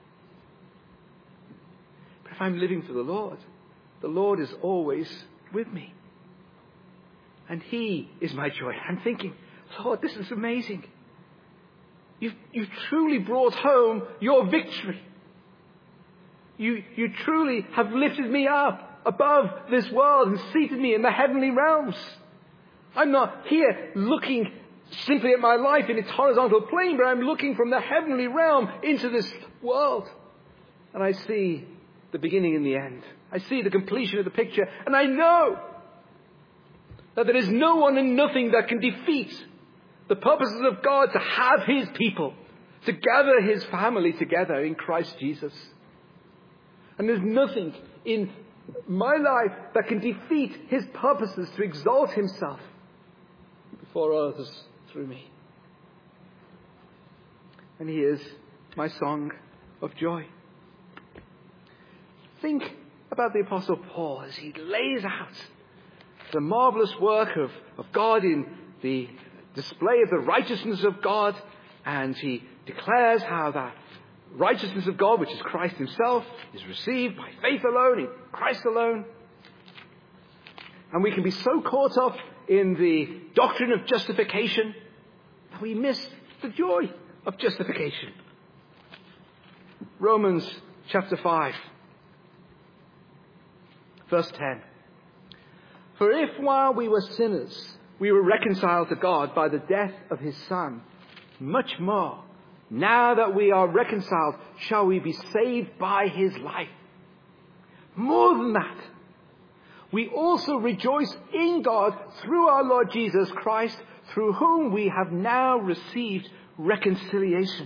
But if I'm living for the Lord is always with me. And He is my joy. I'm thinking, Lord, this is amazing. You've truly brought home your victory. You truly have lifted me up above this world and seated me in the heavenly realms. I'm not here looking simply at my life in its horizontal plane, but I'm looking from the heavenly realm into this world. And I see the beginning and the end. I see the completion of the picture. And I know that there is no one and nothing that can defeat the purposes of God to have His people, to gather His family together in Christ Jesus. And there's nothing in my life that can defeat His purposes to exalt Himself before others through me. And He is my song of joy. Think about the Apostle Paul as he lays out the marvelous work of God in the display of the righteousness of God, and he declares how that righteousness of God, which is Christ Himself, is received by faith alone, in Christ alone. And we can be so caught up in the doctrine of justification that we miss the joy of justification. Romans chapter 5, verse 10. For if while we were sinners, we were reconciled to God by the death of His Son, much more, now that we are reconciled, shall we be saved by His life. More than that, we also rejoice in God through our Lord Jesus Christ, through whom we have now received reconciliation.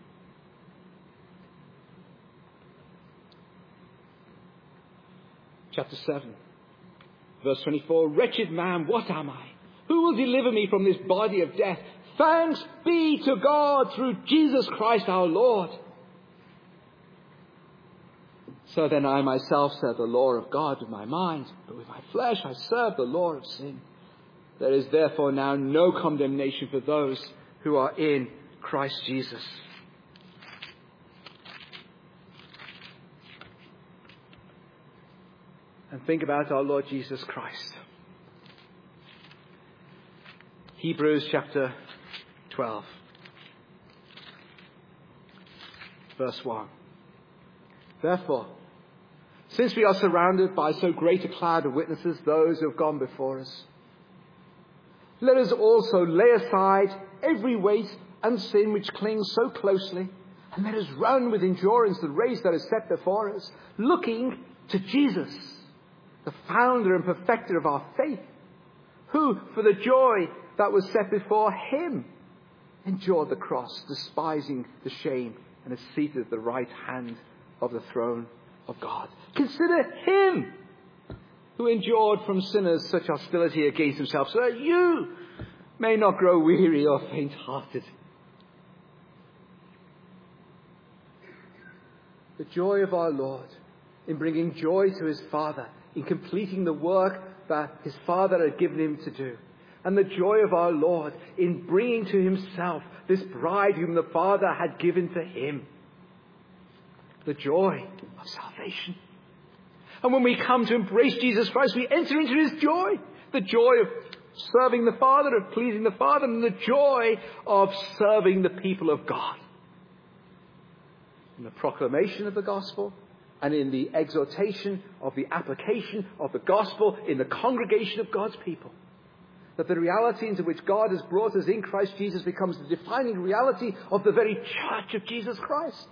Chapter 7, verse 24. Wretched man, what am I? Who will deliver me from this body of death? Thanks be to God through Jesus Christ our Lord. So then I myself serve the law of God with my mind, but with my flesh I serve the law of sin. There is therefore now no condemnation for those who are in Christ Jesus. And think about our Lord Jesus Christ. Hebrews chapter 12, verse 1. Therefore, since we are surrounded by so great a cloud of witnesses, those who have gone before us, let us also lay aside every weight and sin which clings so closely, and let us run with endurance the race that is set before us, looking to Jesus, the founder and perfecter of our faith, who, for the joy that was set before Him, endured the cross, despising the shame, and is seated at the right hand of the throne of God. Consider Him who endured from sinners such hostility against himself, so that you may not grow weary or faint-hearted. The joy of our Lord in bringing joy to his Father, in completing the work that his Father had given him to do. And the joy of our Lord in bringing to himself this bride whom the Father had given to him. The joy of salvation. And when we come to embrace Jesus Christ, we enter into his joy. The joy of serving the Father, of pleasing the Father, and the joy of serving the people of God. In the proclamation of the gospel, and in the exhortation of the application of the gospel in the congregation of God's people. That the reality into which God has brought us in Christ Jesus becomes the defining reality of the very church of Jesus Christ.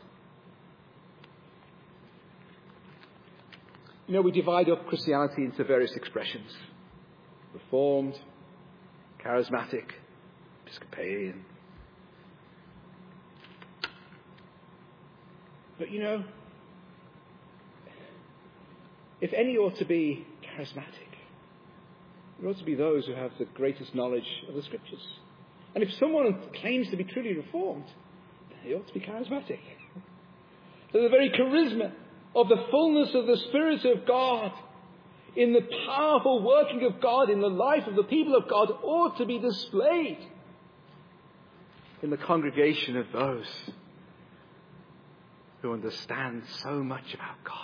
You know, we divide up Christianity into various expressions. Reformed, charismatic, Episcopalian. But you know, if any ought to be charismatic, it ought to be those who have the greatest knowledge of the Scriptures. And if someone claims to be truly reformed, then they ought to be charismatic. So the very charisma of the fullness of the Spirit of God, in the powerful working of God in the life of the people of God, ought to be displayed in the congregation of those who understand so much about God.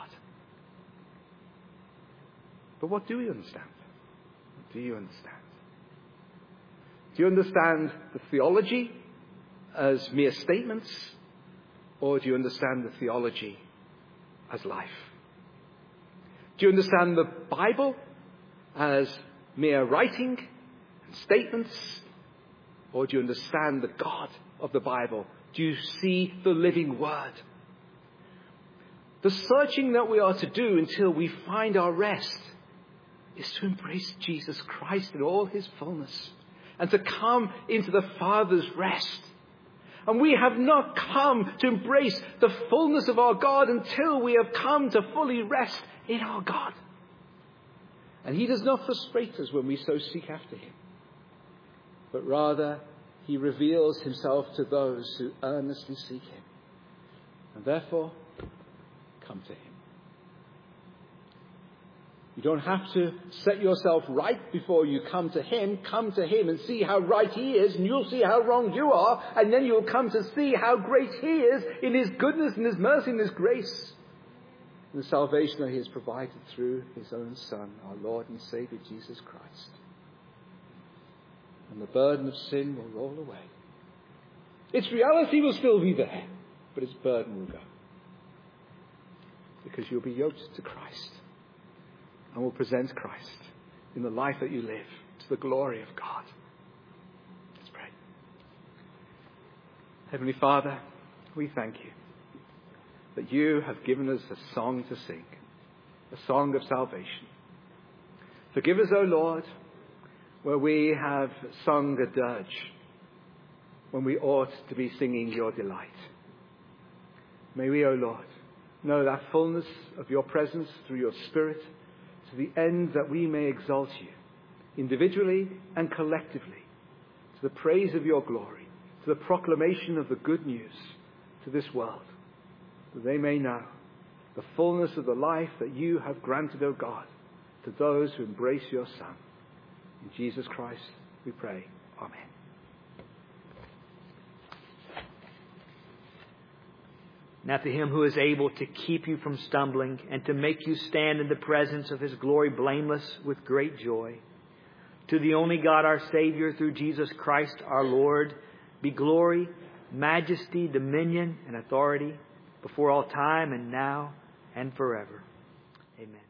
But what do we understand? What do you understand? Do you understand the theology as mere statements? Or do you understand the theology as life? Do you understand the Bible as mere writing and statements? Or do you understand the God of the Bible? Do you see the living Word? The searching that we are to do until we find our rest is to embrace Jesus Christ in all his fullness and to come into the Father's rest. And we have not come to embrace the fullness of our God until we have come to fully rest in our God. And he does not frustrate us when we so seek after him, but rather he reveals himself to those who earnestly seek him. And therefore, come to him. You don't have to set yourself right before you come to him. Come to him and see how right he is, and you'll see how wrong you are, and then you'll come to see how great he is in his goodness and his mercy and his grace, and the salvation that he has provided through his own Son, our Lord and Saviour Jesus Christ. And the burden of sin will roll away. Its reality will still be there, but its burden will go. Because you'll be yoked to Christ. And will present Christ in the life that you live to the glory of God. Let's pray. Heavenly Father, we thank you that you have given us a song to sing, a song of salvation. Forgive us, O Lord, where we have sung a dirge, when we ought to be singing your delight. May we, O Lord, know that fullness of your presence through your Spirit, to the end that we may exalt you, individually and collectively, to the praise of your glory, to the proclamation of the good news to this world, that they may know the fullness of the life that you have granted, O God, to those who embrace your Son. In Jesus Christ we pray. Amen. Now to him who is able to keep you from stumbling and to make you stand in the presence of his glory blameless with great joy. To the only God our Savior through Jesus Christ our Lord be glory, majesty, dominion, and authority before all time and now and forever. Amen.